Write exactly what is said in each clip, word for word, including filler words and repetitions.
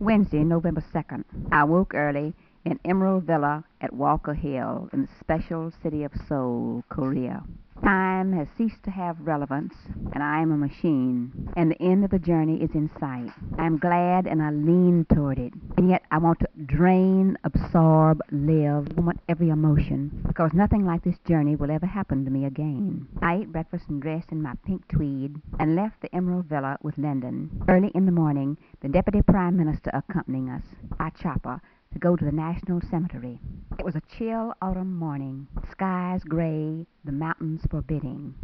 Wednesday, November second. I woke early in Emerald Villa at Walker Hill in the special city of Seoul, Korea. Time has ceased to have relevance, and I am a machine, and the end of the journey is in sight. I am glad and I lean toward it, and yet I want to drain, absorb, live, I want every emotion, because nothing like this journey will ever happen to me again. I ate breakfast and dressed in my pink tweed, and left the Emerald Villa with Lyndon. Early in the morning, the Deputy Prime Minister accompanying us by chopper to go to the National Cemetery. It was a chill autumn morning, skies gray, the mountains forbidding.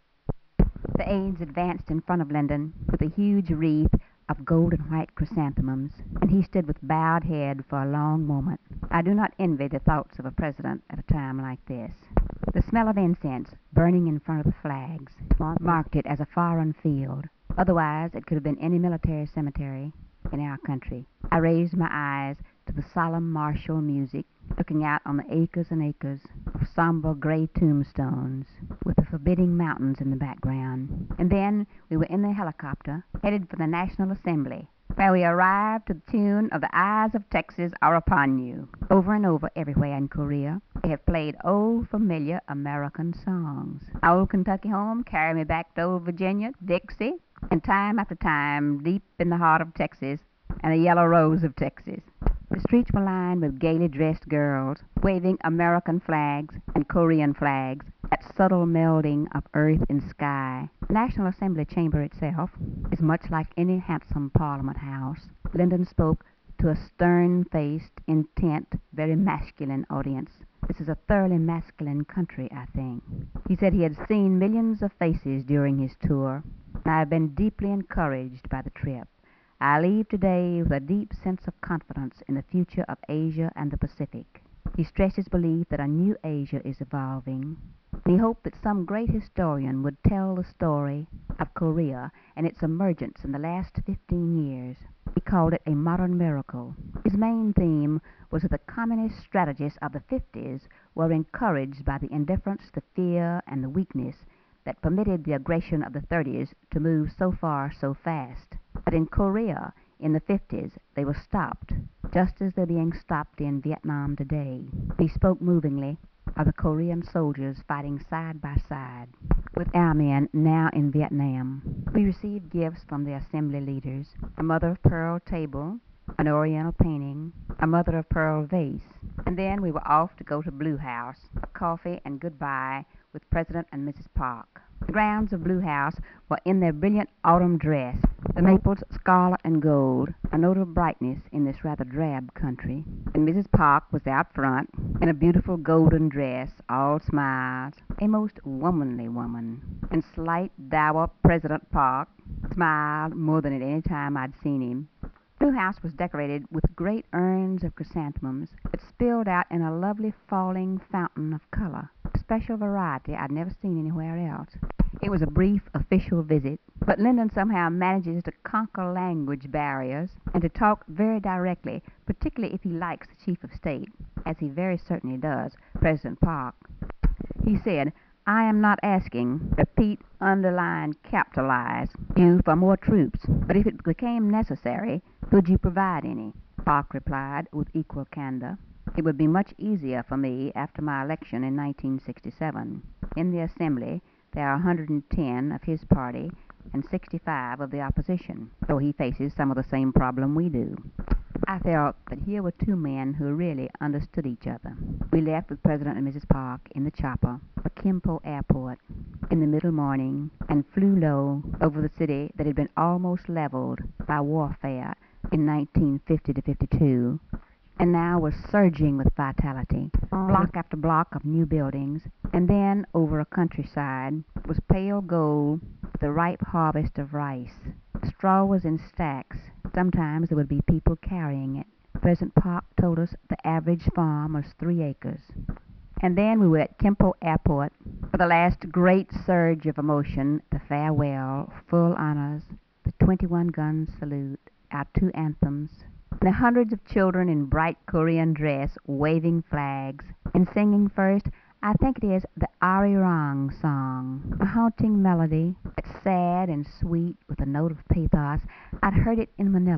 The aides advanced in front of Lyndon with a huge wreath of gold and white chrysanthemums, and he stood with bowed head for a long moment. I do not envy the thoughts of a president at a time like this. The smell of incense burning in front of the flags marked it as a foreign field. Otherwise, it could have been any military cemetery in our country. I raised my eyes to the solemn martial music, looking out on the acres and acres of somber gray tombstones with the forbidding mountains in the background. And then we were in the helicopter, headed for the National Assembly, where we arrived to the tune of The Eyes of Texas Are Upon You. Over and over everywhere in Korea, they have played old familiar American songs. Old Kentucky Home, Carry Me Back to Old Virginia, Dixie, and time after time, Deep in the Heart of Texas, and The Yellow Rose of Texas. The streets were lined with gaily dressed girls, waving American flags and Korean flags, that subtle melding of earth and sky. The National Assembly chamber itself is much like any handsome Parliament house. Lyndon spoke to a stern-faced, intent, very masculine audience. This is a thoroughly masculine country, I think. He said he had seen millions of faces during his tour, and I have been deeply encouraged by the trip. I leave today with a deep sense of confidence in the future of Asia and the Pacific. He stressed his belief that a new Asia is evolving. He hoped that some great historian would tell the story of Korea and its emergence in the last fifteen years. He called it a modern miracle. His main theme was that the communist strategists of the fifties were encouraged by the indifference, the fear, and the weakness that permitted the aggression of the thirties to move so far so fast. But in Korea, in the fifties, they were stopped, just as they're being stopped in Vietnam today. He spoke movingly of the Korean soldiers fighting side by side with our men now in Vietnam. We received gifts from the assembly leaders, a mother-of-pearl table, an oriental painting, a mother-of-pearl vase, and then we were off to go to Blue House, a coffee and goodbye with President and Missus Park. The grounds of Blue House were in their brilliant autumn dress, the maples scarlet and gold, a note of brightness in this rather drab country. And Missus Park was out front in a beautiful golden dress, all smiles, a most womanly woman. And slight, dour President Park smiled more than at any time I'd seen him. Blue House was decorated with great urns of chrysanthemums that spilled out in a lovely falling fountain of color, a special variety I'd never seen anywhere else. It was a brief official visit, but Lyndon somehow manages to conquer language barriers and to talk very directly, particularly if he likes the Chief of State, as he very certainly does, President Park. He said, "I am not asking, repeat, underline, capitalize, you for more troops, but if it became necessary, could you provide any?" Park replied with equal candor, "It would be much easier for me after my election in nineteen sixty-seven. In the Assembly, there are one hundred ten of his party and sixty-five of the opposition, so he faces some of the same problem we do." I felt that here were two men who really understood each other. We left with President and Missus Park in the chopper for Kimpo Airport in the middle morning and flew low over the city that had been almost leveled by warfare in nineteen fifty to fifty-two, and now was surging with vitality. Block after block of new buildings, and then over a countryside was pale gold with the ripe harvest of rice. Straw was in stacks. Sometimes there would be people carrying it. President Park told us the average farm was three acres. And then we were at Kimpo Airport for the last great surge of emotion, the farewell, full honors, the twenty-one gun salute, our two anthems, and the hundreds of children in bright Korean dress waving flags and singing first, I think it is the Arirang song, a haunting melody that's sad and sweet with a note of pathos. I'd heard it in Manila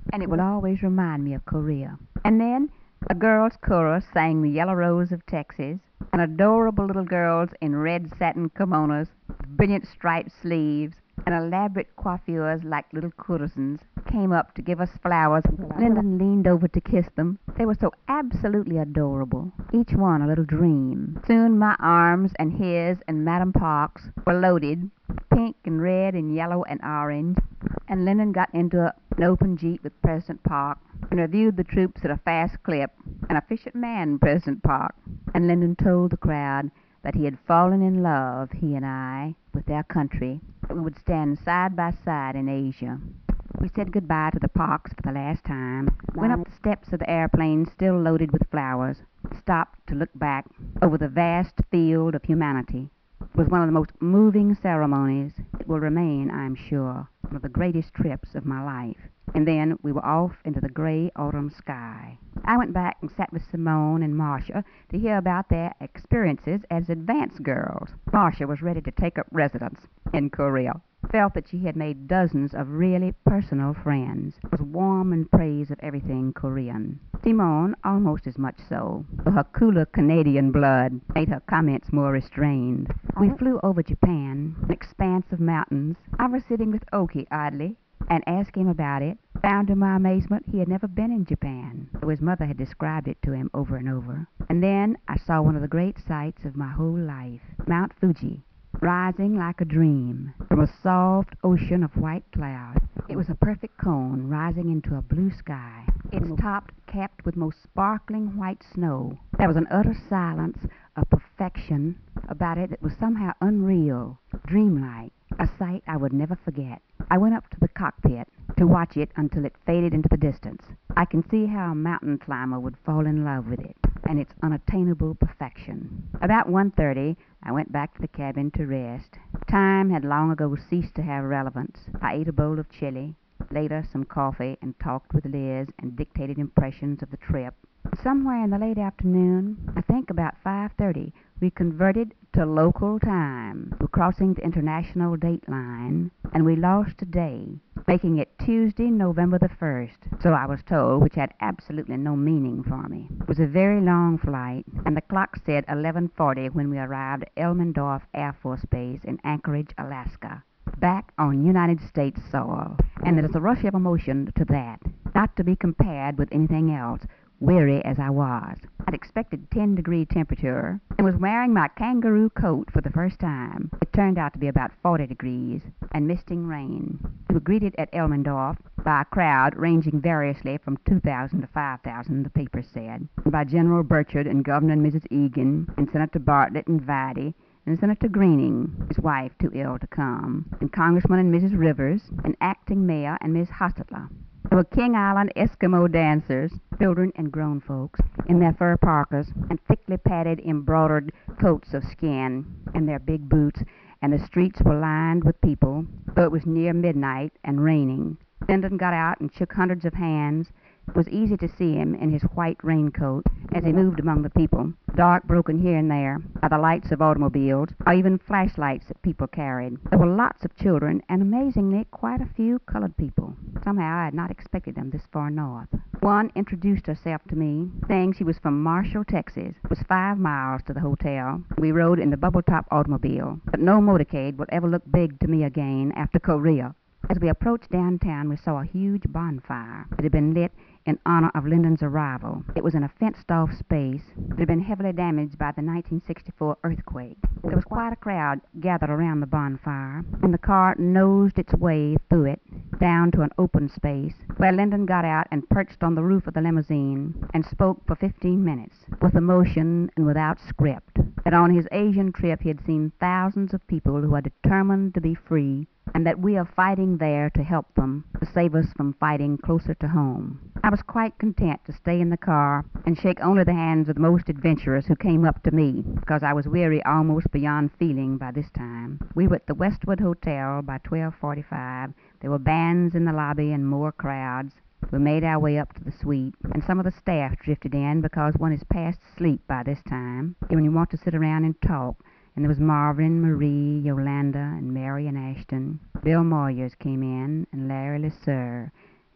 and it will always remind me of Korea. And then a girls' chorus sang The Yellow Rose of Texas, and adorable little girls in red satin kimonos, brilliant striped sleeves, and elaborate coiffures like little courtesans came up to give us flowers. Lyndon leaned over to kiss them. They were so absolutely adorable, each one a little dream. Soon my arms and his and Madame Park's were loaded, pink and red and yellow and orange, and Lyndon got into a, an open jeep with President Park and reviewed the troops at a fast clip, an efficient man, President Park. And Lyndon told the crowd that he had fallen in love, he and I, with their country, that we would stand side by side in Asia. We said goodbye to the Parks for the last time, went up the steps of the airplane still loaded with flowers, stopped to look back over the vast field of humanity. It was one of the most moving ceremonies. It will remain, I'm sure, one of the greatest trips of my life. And then we were off into the gray autumn sky. I went back and sat with Simone and Marcia to hear about their experiences as advance girls. Marcia was ready to take up residence in Korea, felt that she had made dozens of really personal friends, was warm in praise of everything Korean. Simone, almost as much so, though her cooler Canadian blood made her comments more restrained. We flew over Japan, an expanse of mountains. I was sitting with Oki idly, and asked him about it. Found to my amazement he had never been in Japan, though his mother had described it to him over and over. And then I saw one of the great sights of my whole life, Mount Fuji, rising like a dream from a soft ocean of white clouds. It was a perfect cone rising into a blue sky, its top capped with most sparkling white snow. There was an utter silence, a perfection about it that was somehow unreal, dreamlike, a sight I would never forget. I went up to the cockpit to watch it until it faded into the distance. I can see how a mountain climber would fall in love with it and its unattainable perfection. About one thirty, I went back to the cabin to rest. Time had long ago ceased to have relevance. I ate a bowl of chili, later some coffee, and talked with Liz and dictated impressions of the trip. Somewhere in the late afternoon, I think about five thirty, we converted to local time. We're crossing the international date line, and we lost a day, making it Tuesday, November the first, so I was told, which had absolutely no meaning for me. It was a very long flight, and the clock said eleven forty when we arrived at Elmendorf Air Force Base in Anchorage, Alaska, back on United States soil. And there is a rush of emotion to that, not to be compared with anything else, weary as I was. I'd expected ten degree temperature and was wearing my kangaroo coat for the first time. It turned out to be about forty degrees and misting rain. We were greeted at Elmendorf by a crowd ranging variously from two thousand to five thousand, the paper said, by General Burchard and Governor and Missus Egan and Senator Bartlett and Videy and Senator Greening, his wife too ill to come, and Congressman and Missus Rivers, and acting mayor and Miss Hostetler. There were King Island Eskimo dancers, children and grown folks, in their fur parkas and thickly padded embroidered coats of skin and their big boots, and the streets were lined with people, though it was near midnight and raining. Lyndon got out and shook hundreds of hands. It was easy to see him in his white raincoat as he moved among the people, dark broken here and there by the lights of automobiles or even flashlights that people carried. There were lots of children and, amazingly, quite a few colored people. Somehow I had not expected them this far north. One introduced herself to me, saying she was from Marshall, Texas. It was five miles to the hotel. We rode in the bubble-top automobile, but no motorcade will ever look big to me again after Korea. As we approached downtown, we saw a huge bonfire that had been lit in honor of Lyndon's arrival. It was in a fenced-off space that had been heavily damaged by the nineteen sixty-four earthquake. There was quite a crowd gathered around the bonfire, and the car nosed its way through it down to an open space where Lyndon got out and perched on the roof of the limousine and spoke for fifteen minutes with emotion and without script. That on his Asian trip he had seen thousands of people who are determined to be free, and that we are fighting there to help them, to save us from fighting closer to home. I was quite content to stay in the car and shake only the hands of the most adventurous who came up to me, because I was weary almost beyond feeling by this time. We were at the Westwood Hotel by twelve forty-five. There were bands in the lobby and more crowds. We made our way up to the suite, and some of the staff drifted in because one is past sleep by this time, when you want to sit around and talk. And there was Marvin, Marie, Yolanda, and Mary and Ashton. Bill Moyers came in, and Larry LeSueur,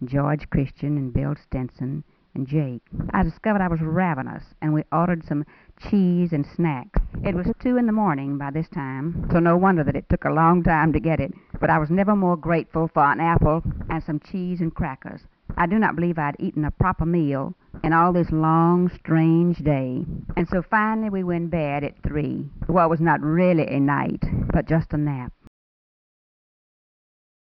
George Christian and Bill Stinson and Jake. I discovered I was ravenous, and we ordered some cheese and snacks. It was two in the morning by this time, so no wonder that it took a long time to get it, but I was never more grateful for an apple and some cheese and crackers. I do not believe I'd eaten a proper meal in all this long, strange day. And so finally we went to bed at three. Well, it was not really a night, but just a nap.